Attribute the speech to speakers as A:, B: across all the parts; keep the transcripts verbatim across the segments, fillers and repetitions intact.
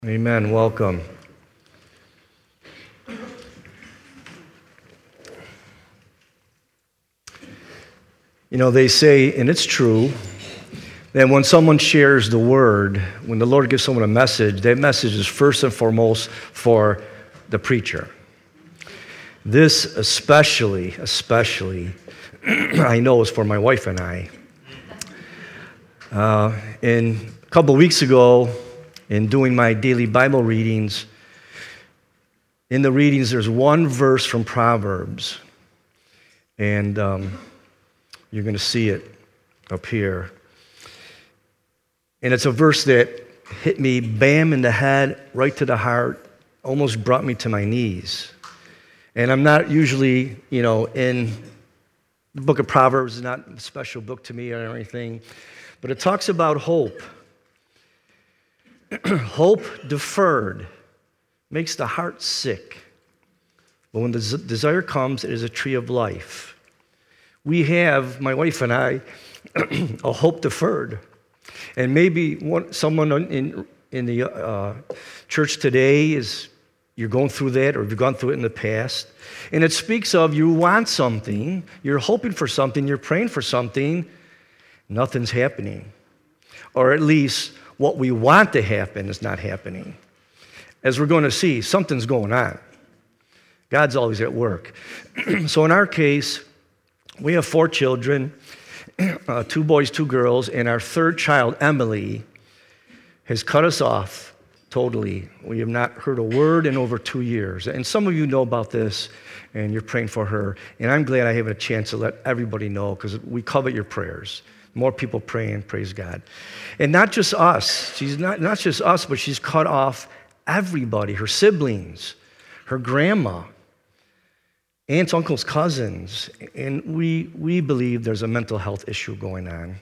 A: Amen. Welcome. You know, they say, and it's true, that when someone shares the word, when the Lord gives someone a message, that message is first and foremost for the preacher. This especially, especially, I know is for my wife and I. Uh, and a couple of weeks ago, in doing my daily Bible readings, in the readings, there's one verse from Proverbs, and um, you're going to see it up here. And it's a verse that hit me bam in the head, right to the heart, almost brought me to my knees. And I'm not usually, you know, in the book of Proverbs is not a special book to me or anything, but it talks about hope. Hope deferred makes the heart sick, but when the z- desire comes, it is a tree of life. We have, my wife and I, a hope deferred. And maybe one, someone in, in the uh, church today is, you're going through that, or you've gone through it in the past. And it speaks of you want something, you're hoping for something, you're praying for something, nothing's happening. Or at least what we want to happen is not happening. As we're going to see, something's going on. God's always at work. So in our case, we have four children, uh, two boys, two girls, and our third child, Emily, has cut us off totally. We have not heard a word in over two years. And some of you know about this, and you're praying for her. And I'm glad I have a chance to let everybody know, because we covet your prayers. More people praying, praise God. And not just us. She's not, not just us, but she's cut off everybody, her siblings, her grandma, aunts, uncles, cousins. And we, we believe there's a mental health issue going on.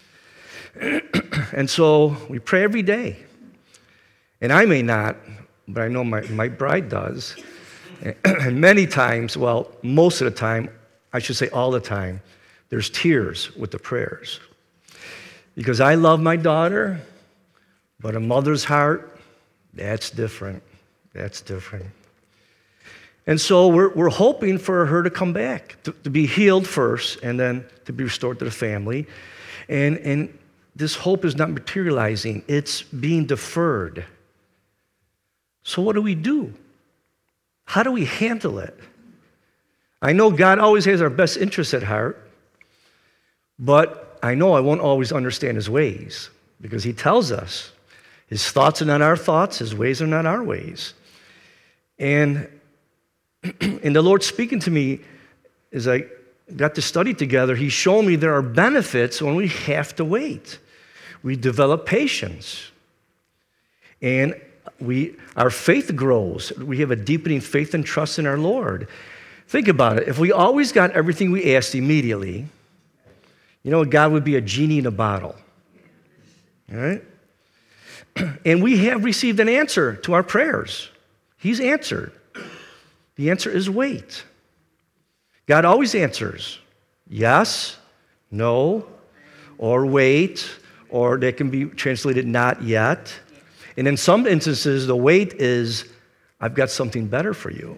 A: And so we pray every day. And I may not, but I know my, my bride does. And many times, well, most of the time, I should say all the time, there's tears with the prayers. Because I love my daughter, but a mother's heart, that's different. That's different. And so we're, we're hoping for her to come back, to, to be healed first, and then to be restored to the family. And, and this hope is not materializing. It's being deferred. So what do we do? How do we handle it? I know God always has our best interests at heart, but I know I won't always understand his ways, because he tells us his thoughts are not our thoughts, his ways are not our ways. And, and the Lord speaking to me as I got to study together, he showed me there are benefits when we have to wait. We develop patience. And we, our faith grows. We have a deepening faith and trust in our Lord. Think about it. If we always got everything we asked immediately, you know, God would be a genie in a bottle. All right? And we have received an answer to our prayers. He's answered. The answer is wait. God always answers yes, no, or wait, or they can be translated not yet. And in some instances, the wait is, I've got something better for you.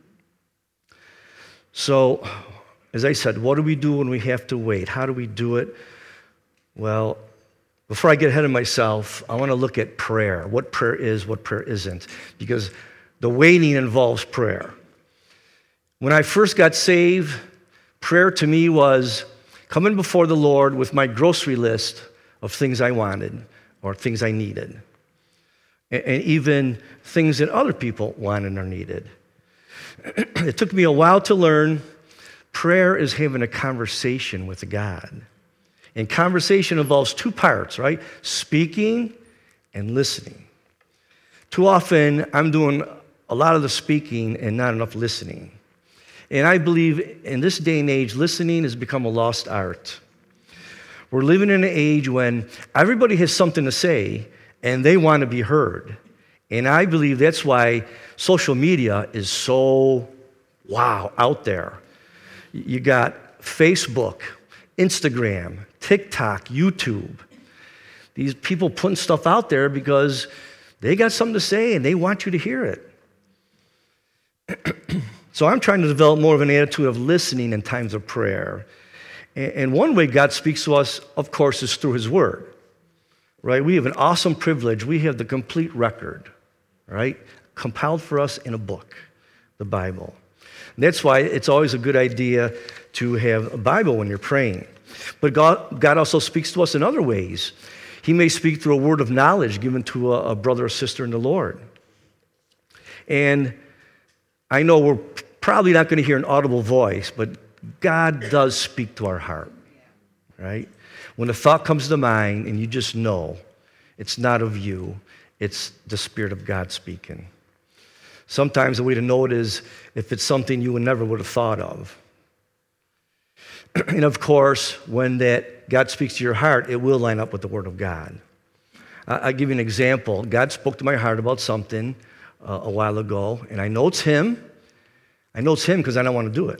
A: So, as I said, what do we do when we have to wait? How do we do it? Well, before I get ahead of myself, I want to look at prayer, what prayer is, what prayer isn't, because the waiting involves prayer. When I first got saved, prayer to me was coming before the Lord with my grocery list of things I wanted or things I needed, and even things that other people wanted or needed. It took me a while to learn prayer is having a conversation with God. And conversation involves two parts, right? Speaking and listening. Too often, I'm doing a lot of the speaking and not enough listening. And I believe in this day and age, listening has become a lost art. We're living in an age when everybody has something to say and they want to be heard. And I believe that's why social media is so, wow, out there. You got Facebook, Instagram, TikTok, YouTube. These people putting stuff out there because They got something to say, and they want you to hear it. So I'm trying to develop more of an attitude of listening in times of prayer. And one way God speaks to us, of course, is through his word, right? We have an awesome privilege. We have the complete record, right? Compiled for us in a book, the Bible. And that's why it's always a good idea to have a Bible when you're praying. But God, God also speaks to us in other ways. He may speak through a word of knowledge given to a, a brother or sister in the Lord. And I know we're probably not going to hear an audible voice, but God does speak to our heart, right? When a thought comes to mind and you just know it's not of you, it's the Spirit of God speaking. Sometimes the way to know it is if it's something you would never would have thought of. And of course, when that God speaks to your heart, it will line up with the Word of God. I'll give you an example. God spoke to my heart about something uh, a while ago, and I know it's Him. I know it's Him because I don't want to do it.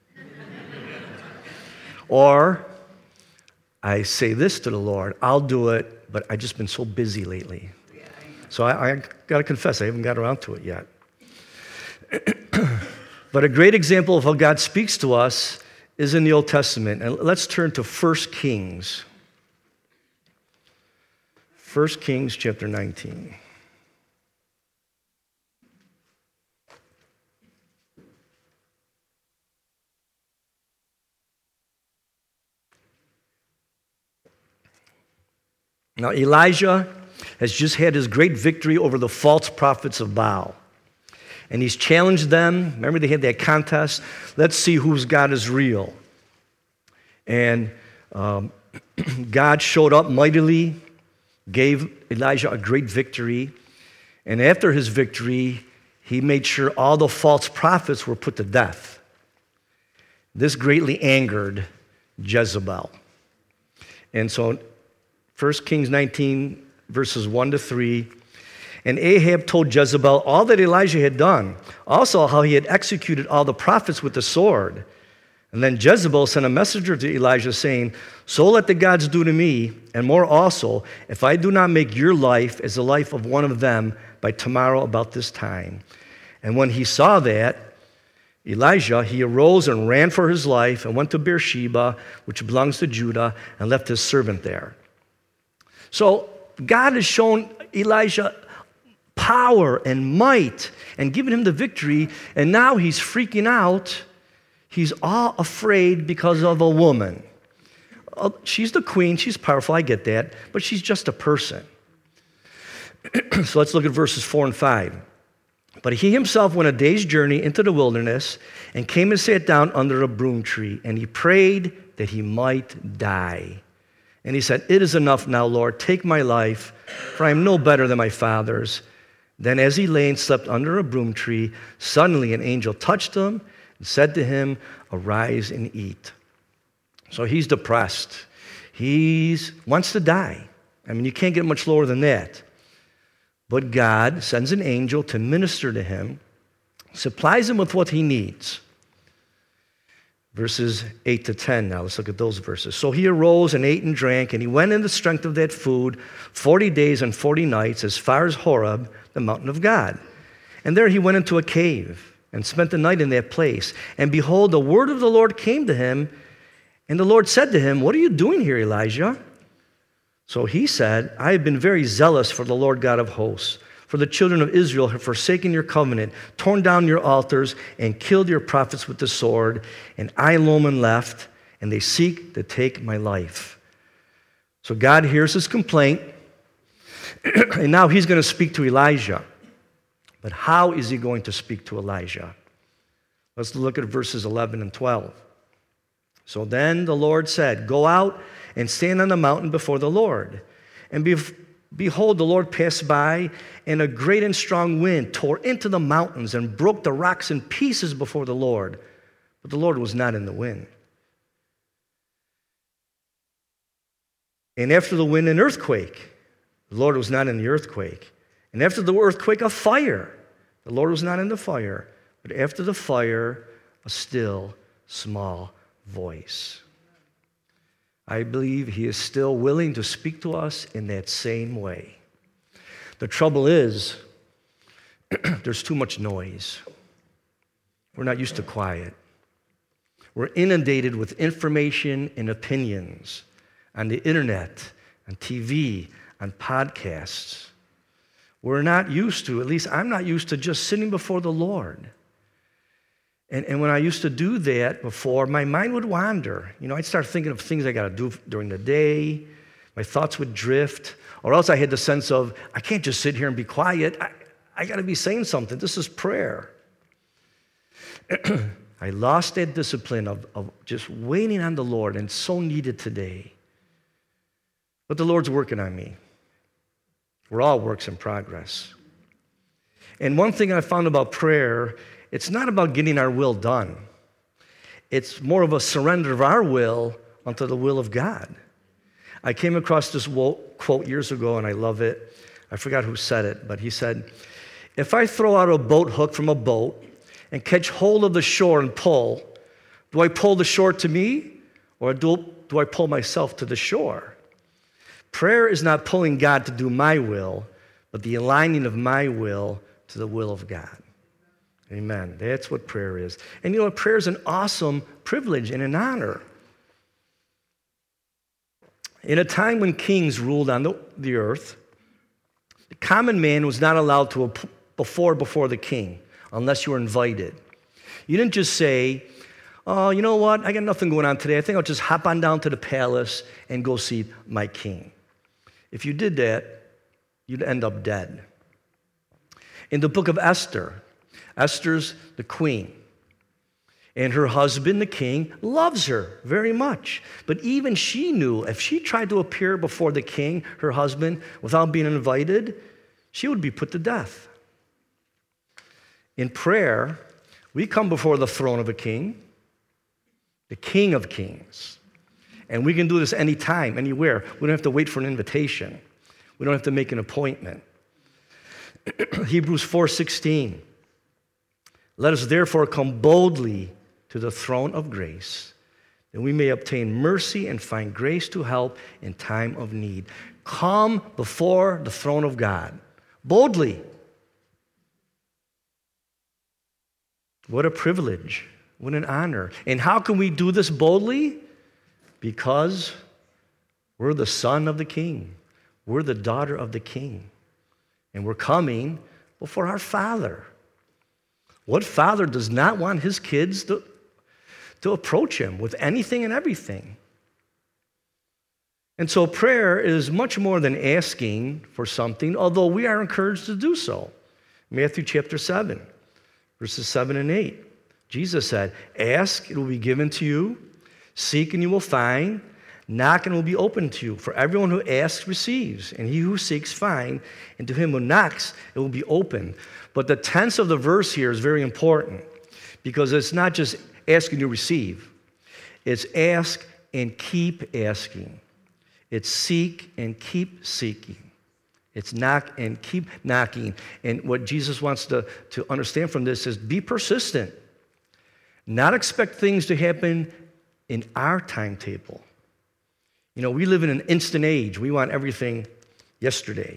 A: Or I say this to the Lord, I'll do it, but I've just been so busy lately. So I, I got to confess, I haven't got around to it yet. But a great example of how God speaks to us is in the Old Testament. And let's turn to First Kings. First Kings chapter nineteen. Now, Elijah has just had his great victory over the false prophets of Baal. And he's challenged them. Remember, they had that contest. Let's see whose God is real. And um, God showed up mightily, gave Elijah a great victory. And after his victory, he made sure all the false prophets were put to death. This greatly angered Jezebel. And so First Kings nineteen, verses one to three, and Ahab told Jezebel all that Elijah had done, also how he had executed all the prophets with the sword. And then Jezebel sent a messenger to Elijah saying, so let the gods do to me, and more also, if I do not make your life as the life of one of them by tomorrow about this time. And when he saw that, Elijah, he arose and ran for his life and went to Beersheba, which belongs to Judah, and left his servant there. So God has shown Elijah power and might and given him the victory, and now he's freaking out. He's all afraid because of a woman. She's the queen, she's powerful, I get that, but she's just a person. So let's look at verses four and five. But he himself went a day's journey into the wilderness and came and sat down under a broom tree, and he prayed that he might die. And he said, it is enough now, Lord, take my life, for I am no better than my father's. Then as he lay and slept under a broom tree, suddenly an angel touched him and said to him, arise and eat. So he's depressed. He wants to die. I mean, you can't get much lower than that. But God sends an angel to minister to him, supplies him with what he needs. Verses eight to ten now, let's look at those verses. So he arose and ate and drank, and he went in the strength of that food forty days and forty nights as far as Horeb, the mountain of God. And there he went into a cave and spent the night in that place. And behold, the word of the Lord came to him, and the Lord said to him, what are you doing here, Elijah? So he said, I have been very zealous for the Lord God of hosts. For the children of Israel have forsaken your covenant, torn down your altars, and killed your prophets with the sword. And I alone am left, and they seek to take my life. So God hears his complaint, and now he's going to speak to Elijah. But how is he going to speak to Elijah? Let's look at verses eleven and twelve. So then the Lord said, go out and stand on the mountain before the Lord. And be Behold, the Lord passed by, and a great and strong wind tore into the mountains and broke the rocks in pieces before the Lord. But the Lord was not in the wind. And after the wind, an earthquake. The Lord was not in the earthquake. And after the earthquake, a fire. The Lord was not in the fire. But after the fire, a still, small voice. I believe he is still willing to speak to us in that same way. The trouble is, there's too much noise. We're not used to quiet. We're inundated with information and opinions on the internet, on T V, on podcasts. We're not used to, at least I'm not used to just sitting before the Lord. And, and when I used to do that before, my mind would wander. You know, I'd start thinking of things I got to do during the day. My thoughts would drift. Or else I had the sense of, I can't just sit here and be quiet. I, I got to be saying something. This is prayer. I lost that discipline of, of just waiting on the Lord, and so needed today. But the Lord's working on me. We're all works in progress. And one thing I found about prayer, it's not about getting our will done. It's more of a surrender of our will unto the will of God. I came across this quote years ago, and I love it. I forgot who said it, but he said, if I throw out a boat hook from a boat and catch hold of the shore and pull, do I pull the shore to me, or do, do I pull myself to the shore? Prayer is not pulling God to do my will, but the aligning of my will to the will of God. Amen. That's what prayer is. And you know what? Prayer is an awesome privilege and an honor. In a time when kings ruled on the, the earth, the common man was not allowed to before before the king unless you were invited. You didn't just say, oh, you know what? I got nothing going on today. I think I'll just hop on down to the palace and go see my king. If you did that, you'd end up dead. In the book of Esther, Esther's the queen, and her husband, the king, loves her very much. But even she knew if she tried to appear before the king, her husband, without being invited, she would be put to death. In prayer, we come before the throne of a king, the King of Kings. And we can do this anytime, anywhere. We don't have to wait for an invitation. We don't have to make an appointment. Hebrews four sixteen. Let us therefore come boldly to the throne of grace, that we may obtain mercy and find grace to help in time of need. Come before the throne of God, boldly. What a privilege. What an honor. And how can we do this boldly? Because we're the son of the king. We're the daughter of the king. And we're coming before our Father. What father does not want his kids to, to approach him with anything and everything? And so prayer is much more than asking for something, although we are encouraged to do so. Matthew chapter seven, verses seven and eight. Jesus said, ask, it will be given to you. Seek, and you will find. Knock, and it will be opened to you. For everyone who asks receives, and he who seeks finds, and to him who knocks it will be opened. But the tense of the verse here is very important, because it's not just ask and you receive. It's ask and keep asking. It's seek and keep seeking. It's knock and keep knocking. And what Jesus wants to, to understand from this is be persistent. Not expect things to happen in our timetable. You know, we live in an instant age. We want everything yesterday.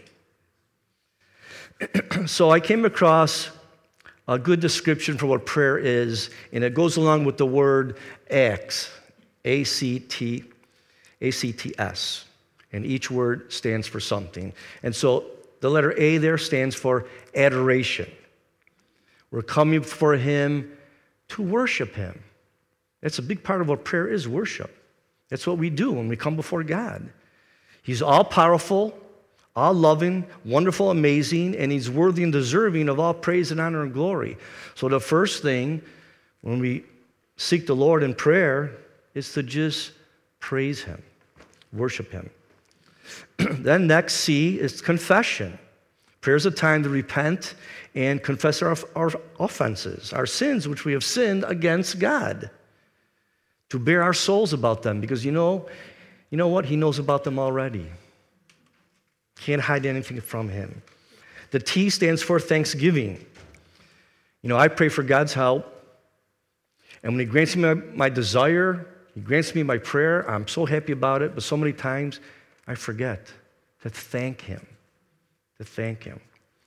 A: So I came across a good description for what prayer is, and it goes along with the word acts, A C T, A C T S. And each word stands for something. And so the letter A there stands for adoration. We're coming before him to worship him. That's a big part of what prayer is, worship. That's what we do when we come before God. He's all-powerful, all-loving, wonderful, amazing, and he's worthy and deserving of all praise and honor and glory. So the first thing when we seek the Lord in prayer is to just praise him, worship him. Then next, C, is confession. Prayer is a time to repent and confess our, our offenses, our sins, which we have sinned against God. To bear our souls about them, because you know, you know what? He knows about them already. Can't hide anything from him. The T stands for thanksgiving. You know, I pray for God's help, and when he grants me my, my desire, he grants me my prayer, I'm so happy about it, but so many times I forget to thank him. to thank him.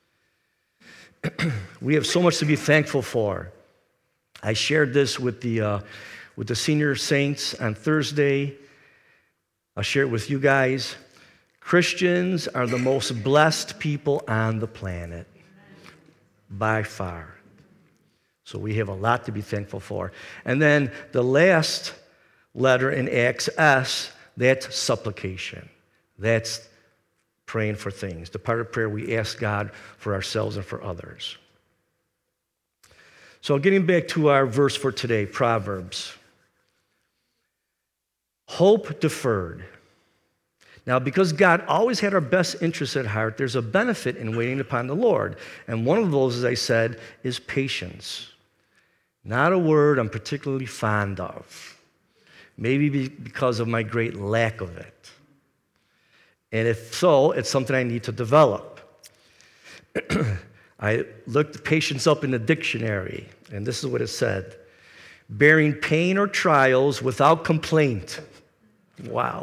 A: We have so much to be thankful for. I shared this with the, uh, with the senior saints on Thursday. I'll share it with you guys. Christians are the most blessed people on the planet, by far. So we have a lot to be thankful for. And then the last letter in Acts, S, that's supplication. That's praying for things. The part of prayer we ask God for ourselves and for others. So getting back to our verse for today, Proverbs. Hope deferred. Now, because God always had our best interests at heart, there's a benefit in waiting upon the Lord. And one of those, as I said, is patience. Not a word I'm particularly fond of. Maybe because of my great lack of it. And if so, it's something I need to develop. I looked patience up in the dictionary, and this is what it said. Bearing pain or trials without complaint. Wow.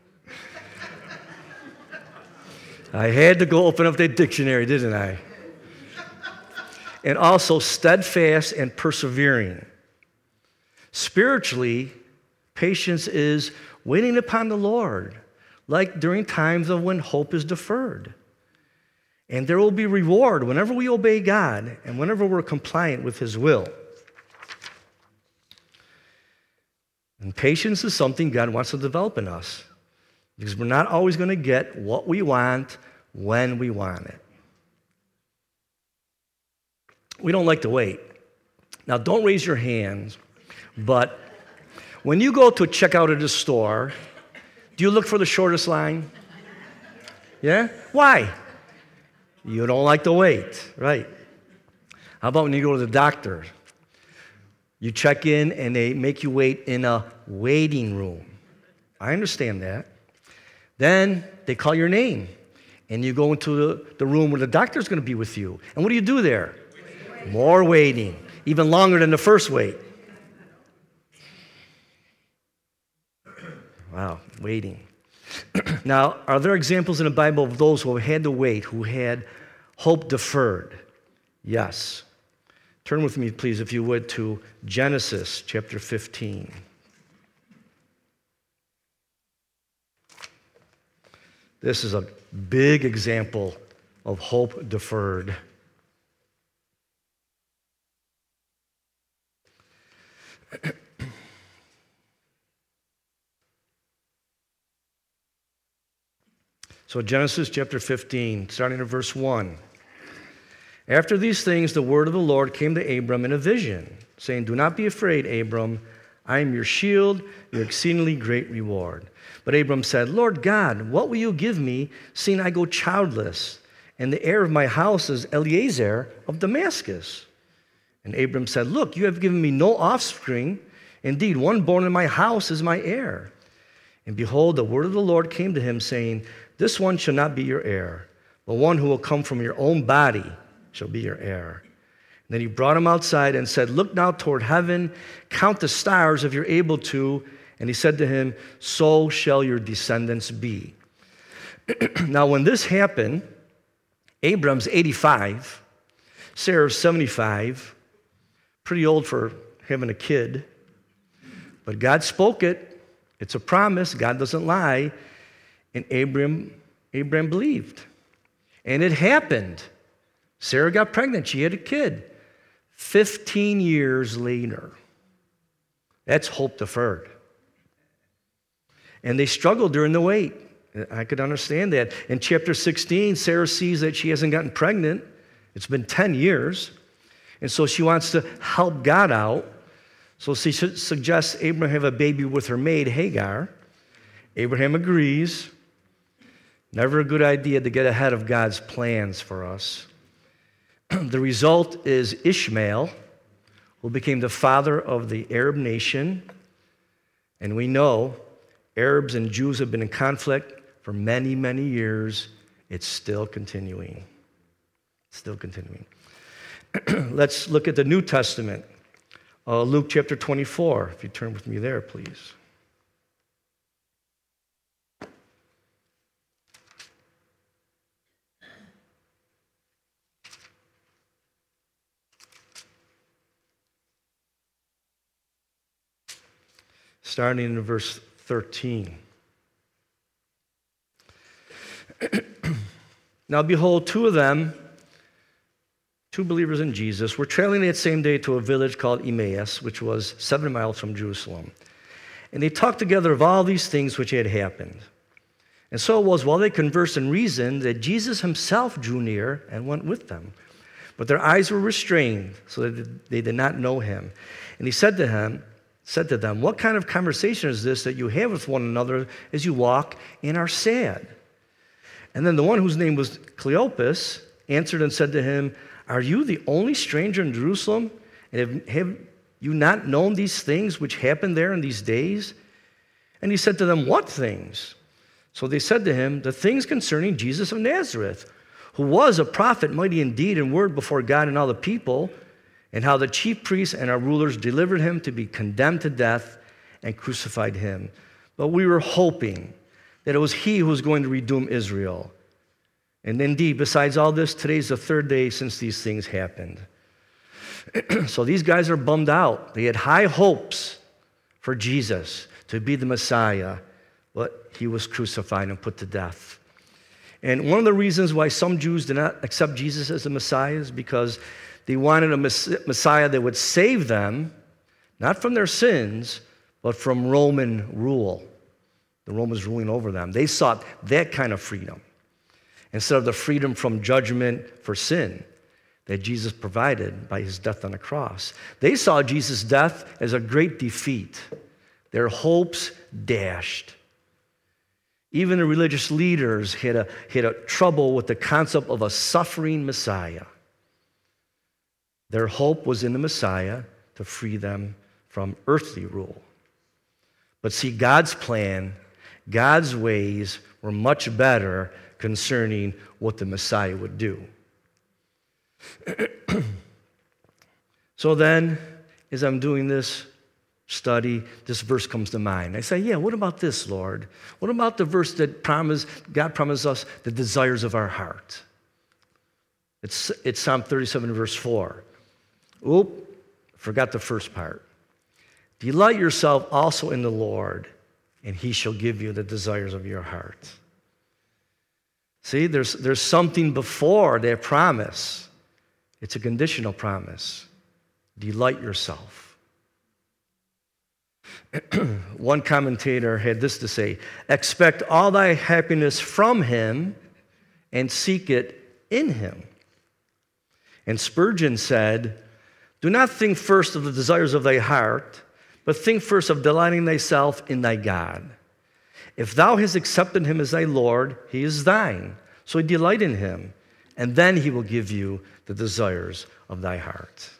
A: I had to go open up that dictionary, didn't I? And also steadfast and persevering. Spiritually, patience is waiting upon the Lord, like during times of when hope is deferred. And there will be reward whenever we obey God and whenever we're compliant with his will. And patience is something God wants to develop in us, because we're not always going to get what we want when we want it. We don't like to wait. Now, don't raise your hands, but when you go to check out at a store, do you look for the shortest line? Yeah? Why? You don't like to wait, right? How about when you go to the doctor? You check in and they make you wait in a waiting room. I understand that. Then they call your name and you go into the, the room where the doctor's going to be with you. And what do you do there? Waiting. More waiting, even longer than the first wait. Wow, waiting. Now, are there examples in the Bible of those who had to wait, who had hope deferred? Yes. Turn with me, please, if you would, to Genesis chapter fifteen. This is a big example of hope deferred. So Genesis chapter fifteen, starting at verse one. After these things, the word of the Lord came to Abram in a vision, saying, "Do not be afraid, Abram. I am your shield, your exceedingly great reward." But Abram said, "Lord God, what will you give me, seeing I go childless, and the heir of my house is Eliezer of Damascus?" And Abram said, "Look, you have given me no offspring. Indeed, one born in my house is my heir." And behold, the word of the Lord came to him, saying, "This one shall not be your heir, but one who will come from your own body shall be your heir." And then he brought him outside and said, "Look now toward heaven, count the stars if you're able to." And he said to him, "So shall your descendants be." Now, when this happened, Abram's eighty-five, Sarah's seventy-five, pretty old for having a kid. But God spoke it. It's a promise. God doesn't lie. And Abram, Abram believed. And it happened. Sarah got pregnant. She had a kid. Fifteen years later. That's hope deferred. And they struggled during the wait. I could understand that. In chapter sixteen, Sarah sees that she hasn't gotten pregnant. It's been ten years. And so she wants to help God out. So she suggests Abraham have a baby with her maid, Hagar. Abraham agrees. Never a good idea to get ahead of God's plans for us. The result is Ishmael, who became the father of the Arab nation. And we know Arabs and Jews have been in conflict for many, many years. It's still continuing. Still continuing. Let's look at the New Testament. Uh, Luke chapter twenty-four, if you turn with me there, please. starting in verse thirteen. Now behold, two of them, two believers in Jesus, were traveling that same day to a village called Emmaus, which was seven miles from Jerusalem. And they talked together of all these things which had happened. And so it was, while they conversed and reasoned, that Jesus himself drew near and went with them. But their eyes were restrained, so that they did not know him. And he said to him, said to them, "What kind of conversation is this that you have with one another as you walk and are sad?" And then the one whose name was Cleopas answered and said to him, "Are you the only stranger in Jerusalem? And have, have you not known these things which happened there in these days?" And he said to them, "What things?" So they said to him, "The things concerning Jesus of Nazareth, who was a prophet, mighty in deed and word before God and all the people, and how the chief priests and our rulers delivered him to be condemned to death and crucified him. But we were hoping that it was he who was going to redeem Israel. And indeed, besides all this, today's the third day since these things happened." So these guys are bummed out. They had high hopes for Jesus to be the Messiah, but he was crucified and put to death. And one of the reasons why some Jews did not accept Jesus as the Messiah is because they wanted a Messiah that would save them, not from their sins, but from Roman rule. The Romans ruling over them. They sought that kind of freedom instead of the freedom from judgment for sin that Jesus provided by his death on the cross. They saw Jesus' death as a great defeat, their hopes dashed. Even the religious leaders had a, had a trouble with the concept of a suffering Messiah. Their hope was in the Messiah to free them from earthly rule. But see, God's plan, God's ways were much better concerning what the Messiah would do. So then, as I'm doing this study, this verse comes to mind. I say, yeah, what about this, Lord? What about the verse that promised, God promised us the desires of our heart? It's, it's Psalm thirty-seven, verse four. Oop, forgot the first part. "Delight yourself also in the Lord, and he shall give you the desires of your heart." See, there's, there's something before that promise. It's a conditional promise. Delight yourself. One commentator had this to say, "Expect all thy happiness from him and seek it in him." And Spurgeon said, "Do not think first of the desires of thy heart, but think first of delighting thyself in thy God. If thou hast accepted him as thy Lord, he is thine. So delight in him, and then he will give you the desires of thy heart."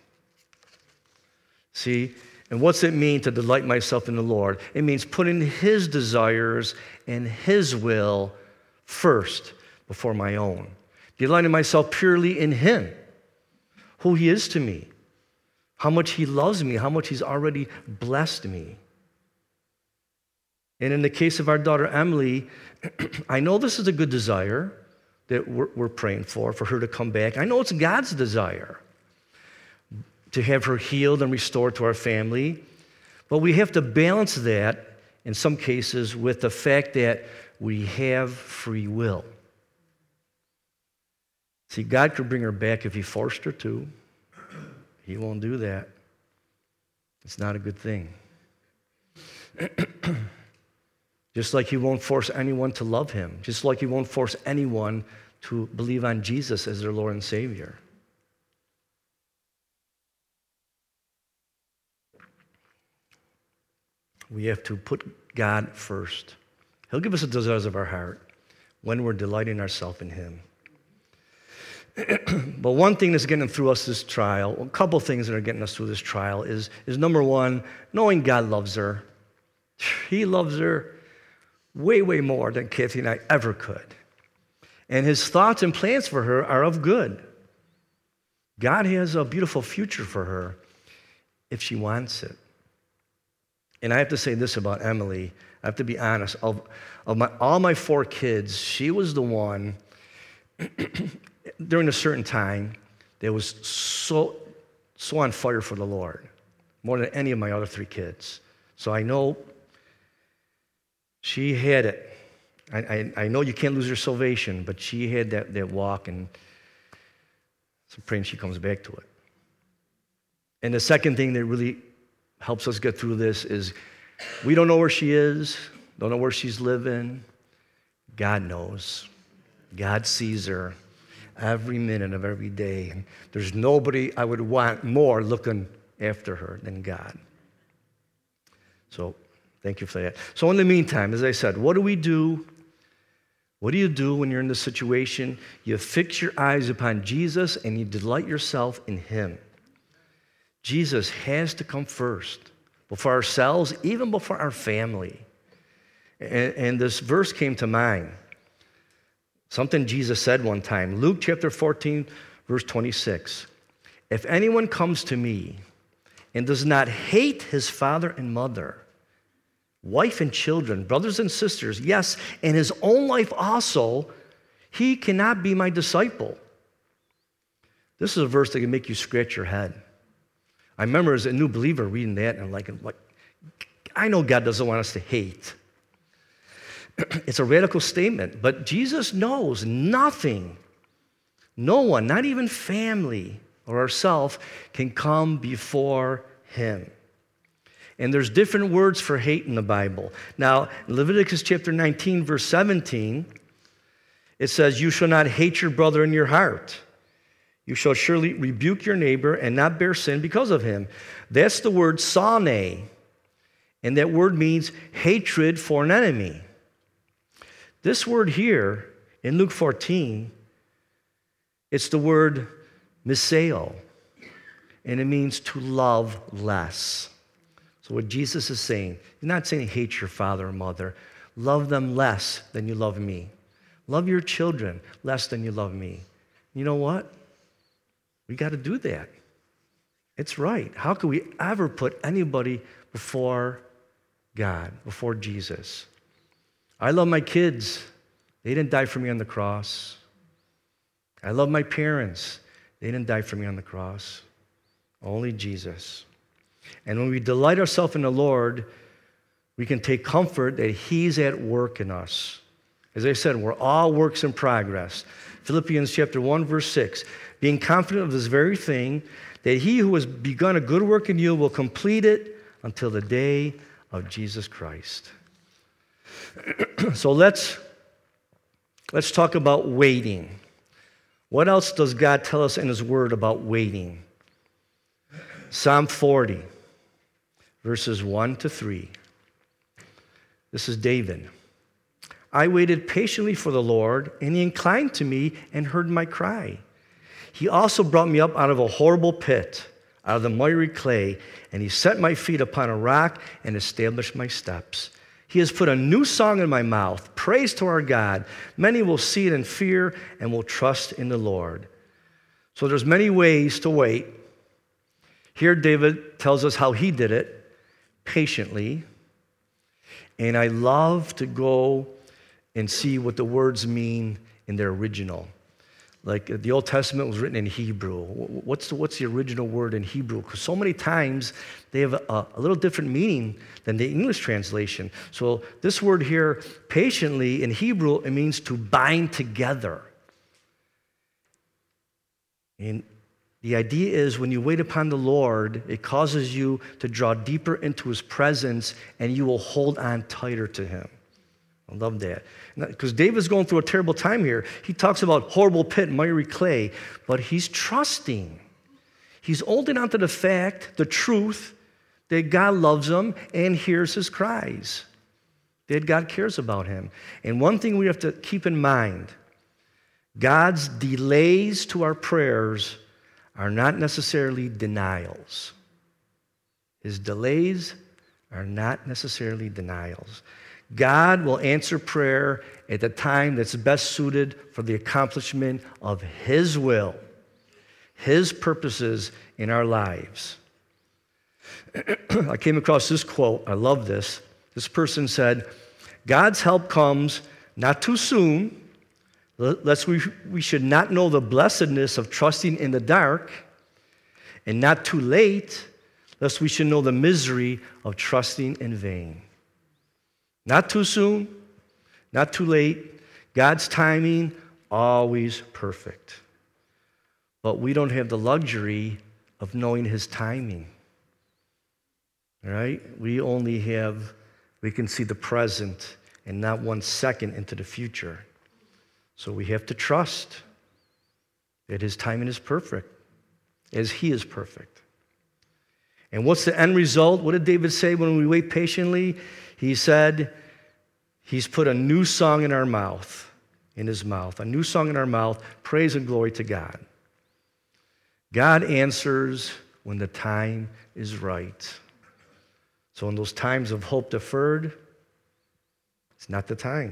A: See, and what's it mean to delight myself in the Lord? It means putting his desires and his will first before my own. Delighting myself purely in him, who he is to me, how much he loves me, how much he's already blessed me. And in the case of our daughter Emily, I know this is a good desire that we're, we're praying for, for her to come back. I know it's God's desire to have her healed and restored to our family. But we have to balance that, in some cases, with the fact that we have free will. See, God could bring her back if he forced her to. He won't do that. It's not a good thing. Just like he won't force anyone to love him. Just like he won't force anyone to believe on Jesus as their Lord and Savior. We have to put God first. He'll give us the desires of our heart when we're delighting ourselves in him. But one thing that's getting through us this trial, a couple things that are getting us through this trial is, is number one, knowing God loves her. He loves her way, way more than Kathy and I ever could. And his thoughts and plans for her are of good. God has a beautiful future for her if she wants it. And I have to say this about Emily. I have to be honest. Of, of my, all my four kids, she was the one during a certain time that was so, so on fire for the Lord, more than any of my other three kids. So I know She had it. I, I, I know you can't lose your salvation, but she had that, that walk, and so I'm praying she comes back to it. And the second thing that really helps us get through this is we don't know where she is, don't know where she's living. God knows. God sees her every minute of every day. And there's nobody I would want more looking after her than God. So thank you for that. So in the meantime, as I said, what do we do? What do you do when you're in this situation? You fix your eyes upon Jesus and you delight yourself in him. Jesus has to come first, before ourselves, even before our family. And, and this verse came to mind. Something Jesus said one time, Luke chapter fourteen, verse twenty-six. If anyone comes to me and does not hate his father and mother, wife and children, brothers and sisters, yes, and his own life also, he cannot be my disciple. This is a verse that can make you scratch your head. I remember as a new believer reading that, and I'm like, like I know God doesn't want us to hate. It's a radical statement, but Jesus knows nothing, no one, not even family or ourselves, can come before him. And there's different words for hate in the Bible. Now, in Leviticus chapter nineteen, verse seventeen, it says, you shall not hate your brother in your heart. You shall surely rebuke your neighbor and not bear sin because of him. That's the word sane, and that word means hatred for an enemy. This word here in Luke fourteen, it's the word miseo, and it means to love less. So what Jesus is saying, he's not saying hate your father or mother. Love them less than you love me. Love your children less than you love me. You know what? We got to do that. It's right. How could we ever put anybody before God, before Jesus? I love my kids. They didn't die for me on the cross. I love my parents. They didn't die for me on the cross. Only Jesus. And when we delight ourselves in the Lord, we can take comfort that he's at work in us. As I said, we're all works in progress. Philippians chapter one, verse six, being confident of this very thing, that he who has begun a good work in you will complete it until the day of Jesus Christ. So let's, let's talk about waiting. What else does God tell us in his word about waiting? Psalm forty, verses one to three. This is David. I waited patiently for the Lord, and he inclined to me and heard my cry. He also brought me up out of a horrible pit, out of the miry clay, and he set my feet upon a rock and established my steps. He has put a new song in my mouth, praise to our God. Many will see it in fear and will trust in the Lord. So there's many ways to wait. Here David tells us how he did it, patiently. And I love to go and see what the words mean in their original. Like the Old Testament was written in Hebrew. What's the, what's the original word in Hebrew? Because so many times they have a, a little different meaning than the English translation. So this word here, patiently, in Hebrew, it means to bind together. And the idea is when you wait upon the Lord, it causes you to draw deeper into his presence and you will hold on tighter to him. I love that. Because David's going through a terrible time here. He talks about horrible pit, miry clay, but he's trusting. He's holding on to the fact, the truth, that God loves him and hears his cries, that God cares about him. And one thing we have to keep in mind, God's delays to our prayers are not necessarily denials. His delays are not necessarily denials. God will answer prayer at the time that's best suited for the accomplishment of his will, his purposes in our lives. I came across this quote. I love this. This person said, God's help comes not too soon, lest we, we should not know the blessedness of trusting in the dark, and not too late, lest we should know the misery of trusting in vain. Not too soon, not too late. God's timing, always perfect. But we don't have the luxury of knowing his timing. All right? We only have, we can see the present and not one second into the future. So we have to trust that his timing is perfect, as he is perfect. And what's the end result? What did David say when we wait patiently? He said, he's put a new song in our mouth, in his mouth, a new song in our mouth, praise and glory to God. God answers when the time is right. So in those times of hope deferred, it's not the time.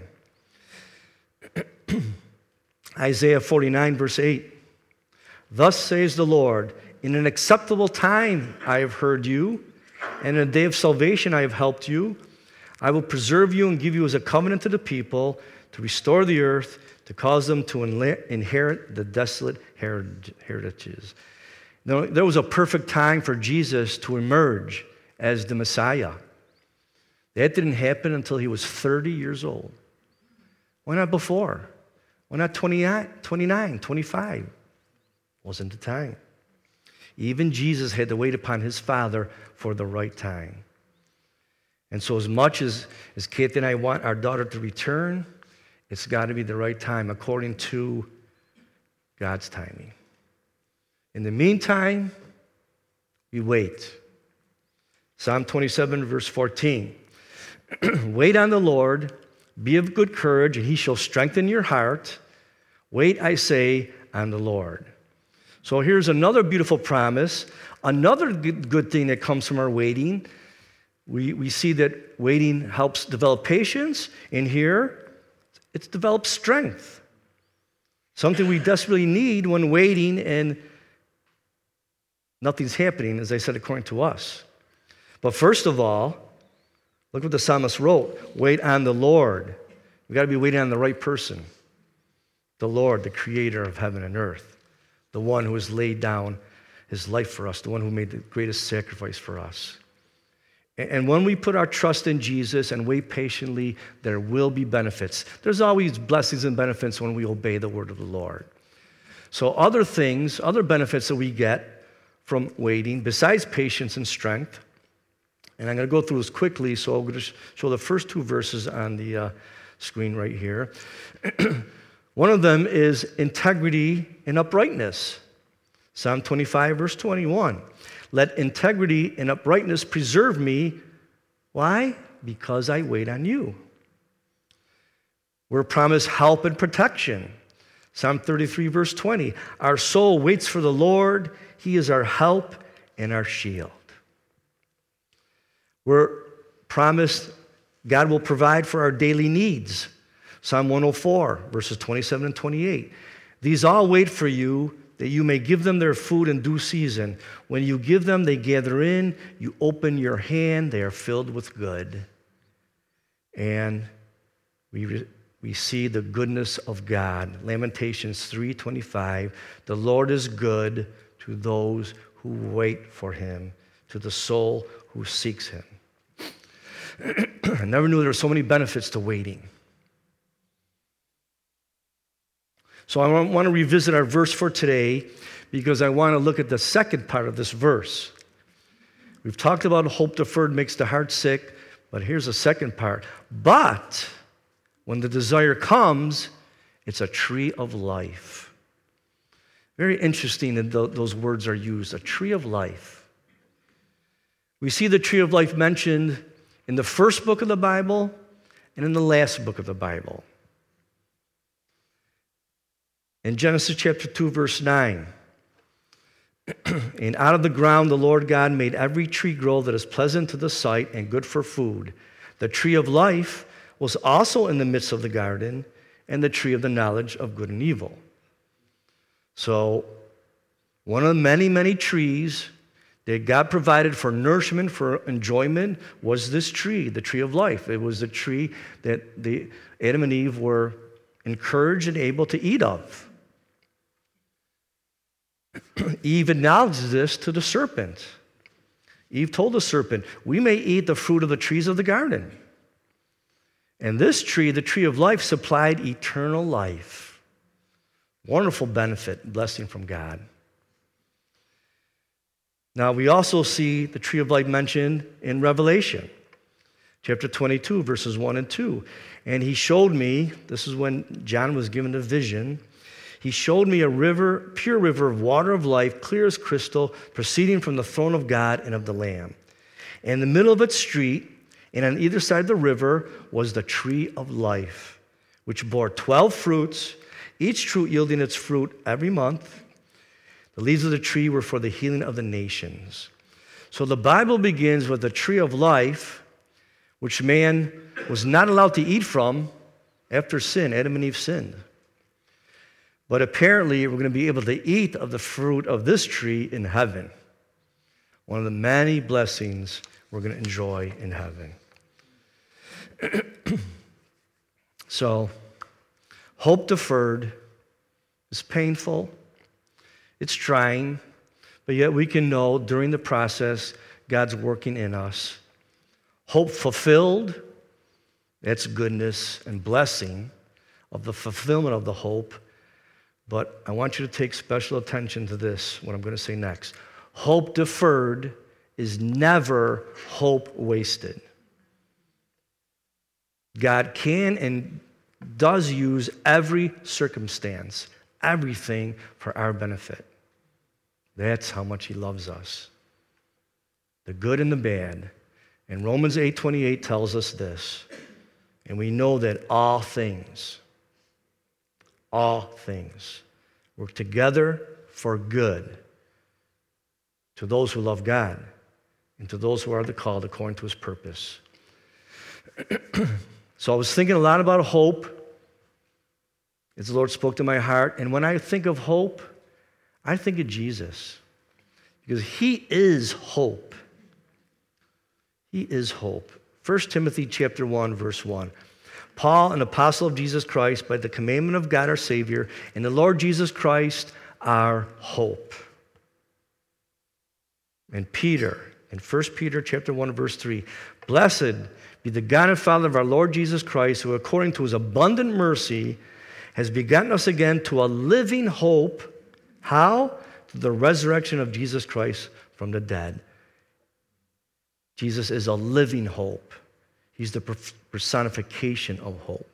A: Isaiah forty-nine, verse eight. Thus says the Lord, in an acceptable time I have heard you, and in a day of salvation I have helped you. I will preserve you and give you as a covenant to the people, to restore the earth, to cause them to inherit the desolate heritages. Now, there was a perfect time for Jesus to emerge as the Messiah. That didn't happen until he was thirty years old. Why not before? Why not twenty-nine, twenty-nine, twenty-five? Wasn't the time. Even Jesus had to wait upon his Father for the right time. And so as much as, as Kathy and I want our daughter to return, it's got to be the right time according to God's timing. In the meantime, we wait. Psalm twenty-seven, verse fourteen. Wait on the Lord, be of good courage, and he shall strengthen your heart. Wait, I say, on the Lord. So here's another beautiful promise, another good, good thing that comes from our waiting. We, we see that waiting helps develop patience. In here, it's developed strength. Something we desperately need when waiting and nothing's happening, as I said, according to us. But first of all, look what the psalmist wrote. Wait on the Lord. We've got to be waiting on the right person. The Lord, the creator of heaven and earth. The one who has laid down his life for us. The one who made the greatest sacrifice for us. And when we put our trust in Jesus and wait patiently, there will be benefits. There's always blessings and benefits when we obey the word of the Lord. So other things, other benefits that we get from waiting, besides patience and strength, and I'm going to go through this quickly, so I'm going to show the first two verses on the uh, screen right here. One of them is integrity and uprightness. Psalm twenty-five, verse twenty-one. Let integrity and uprightness preserve me. Why? Because I wait on you. We're promised help and protection. Psalm thirty-three, verse twenty. Our soul waits for the Lord. He is our help and our shield. We're promised God will provide for our daily needs. Psalm one oh four, verses twenty-seven and twenty-eight. These all wait for you, that you may give them their food in due season. When you give them, they gather in. You open your hand, they are filled with good. And we, we see the goodness of God. Lamentations three twenty-five. The Lord is good to those who wait for him, to the soul who seeks him. I never knew there were so many benefits to waiting. So I want to revisit our verse for today because I want to look at the second part of this verse. We've talked about hope deferred makes the heart sick, but here's the second part. But when the desire comes, it's a tree of life. Very interesting that those words are used, a tree of life. We see the tree of life mentioned in the first book of the Bible and in the last book of the Bible. In Genesis chapter two, verse nine, and out of the ground the Lord God made every tree grow that is pleasant to the sight and good for food. The tree of life was also in the midst of the garden, and the tree of the knowledge of good and evil. So, one of the many, many trees that God provided for nourishment, for enjoyment, was this tree, the tree of life. It was the tree that the Adam and Eve were encouraged and able to eat of. Eve acknowledged this to the serpent. Eve told the serpent, we may eat the fruit of the trees of the garden. And this tree, the tree of life, supplied eternal life. Wonderful benefit, blessing from God. Now, we also see the tree of life mentioned in Revelation, chapter twenty-two, verses one and two. And he showed me, this is when John was given the vision, he showed me a river, pure river of water of life, clear as crystal, proceeding from the throne of God and of the Lamb. And in the middle of its street, and on either side of the river, was the tree of life, which bore twelve fruits, each fruit yielding its fruit every month. The leaves of the tree were for the healing of the nations. So the Bible begins with the tree of life, which man was not allowed to eat from after sin. Adam and Eve sinned. But apparently, we're going to be able to eat of the fruit of this tree in heaven. One of the many blessings we're going to enjoy in heaven. So, hope deferred is painful. It's trying. But yet we can know during the process, God's working in us. Hope fulfilled, that's goodness and blessing of the fulfillment of the hope. But I want you to take special attention to this, what I'm going to say next. Hope deferred is never hope wasted. God can and does use every circumstance, everything for our benefit. That's how much he loves us. The good and the bad. And Romans eight twenty-eight tells us this. And we know that all things, all things work together for good to those who love God and to those who are the called according to his purpose. So I was thinking a lot about hope as the Lord spoke to my heart. And when I think of hope, I think of Jesus because he is hope. He is hope. First Timothy chapter one, verse one. Paul, an apostle of Jesus Christ, by the commandment of God our Savior, and the Lord Jesus Christ, our hope. And Peter, in First Peter chapter one, verse three, blessed be the God and Father of our Lord Jesus Christ, who according to his abundant mercy has begotten us again to a living hope. How? Through the resurrection of Jesus Christ from the dead. Jesus is a living hope. He's the personification of hope.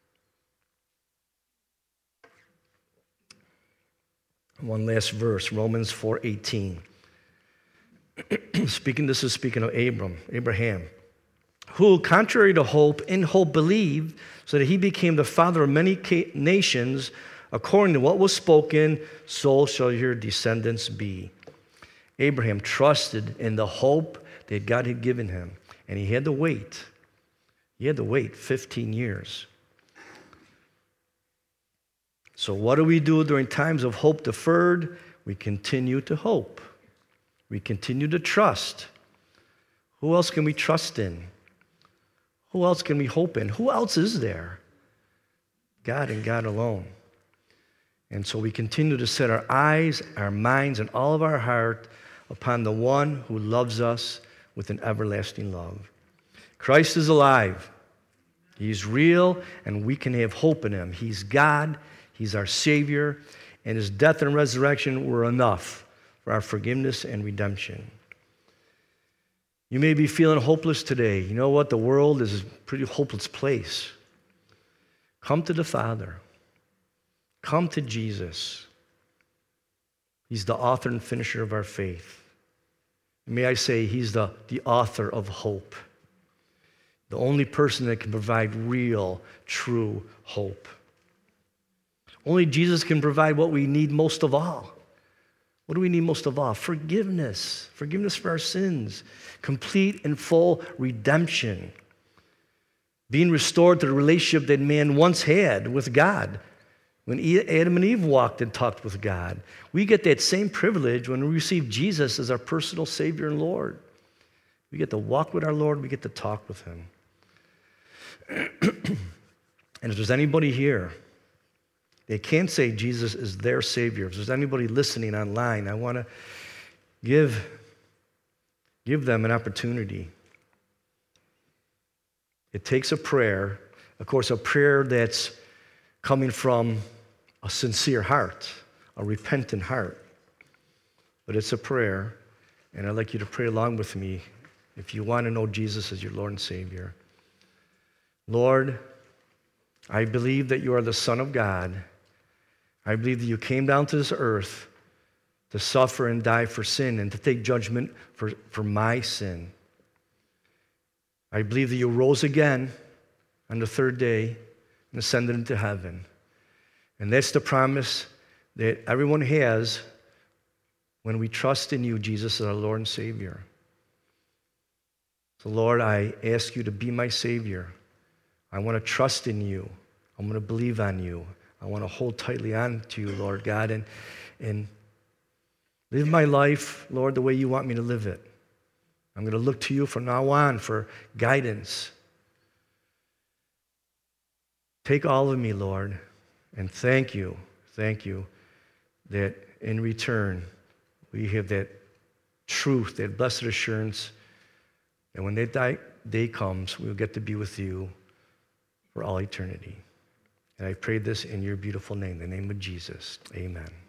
A: One last verse, Romans four eighteen. Speaking, this is speaking of Abram, Abraham, who, contrary to hope, in hope believed, so that he became the father of many nations, according to what was spoken, so shall your descendants be. Abraham trusted in the hope that God had given him, and he had to wait. He had to wait fifteen years. So what do we do during times of hope deferred? We continue to hope. We continue to trust. Who else can we trust in? Who else can we hope in? Who else is there? God and God alone. And so we continue to set our eyes, our minds, and all of our heart upon the one who loves us with an everlasting love. Christ is alive. He's real, and we can have hope in him. He's God. He's our Savior, and his death and resurrection were enough for our forgiveness and redemption. You may be feeling hopeless today. You know what? The world is a pretty hopeless place. Come to the Father. Come to Jesus. He's the author and finisher of our faith. And may I say, he's the, the author of hope. The only person that can provide real, true hope. Only Jesus can provide what we need most of all. What do we need most of all? Forgiveness. Forgiveness for our sins. Complete and full redemption. Being restored to the relationship that man once had with God. When Adam and Eve walked and talked with God. We get that same privilege when we receive Jesus as our personal Savior and Lord. We get to walk with our Lord. We get to talk with him. And if there's anybody here, they can't say Jesus is their Savior. If there's anybody listening online, I want to give, give them an opportunity. It takes a prayer Of course, a prayer that's coming from a sincere heart, a repentant heart. But it's a prayer, and I'd like you to pray along with me if you want to know Jesus as your Lord and Savior. Lord, I believe that you are the Son of God. I believe that you came down to this earth to suffer and die for sin and to take judgment for, for my sin. I believe that you rose again on the third day and ascended into heaven. And that's the promise that everyone has when we trust in you, Jesus, as our Lord and Savior. So, Lord, I ask you to be my Savior. I want to trust in you. I want to believe on you. I want to hold tightly on to you, Lord God, and, and live my life, Lord, the way you want me to live it. I'm going to look to you from now on for guidance. Take all of me, Lord, and thank you, thank you that in return we have that truth, that blessed assurance that when that day comes, we'll get to be with you for all eternity. And I pray this in your beautiful name, the name of Jesus. Amen.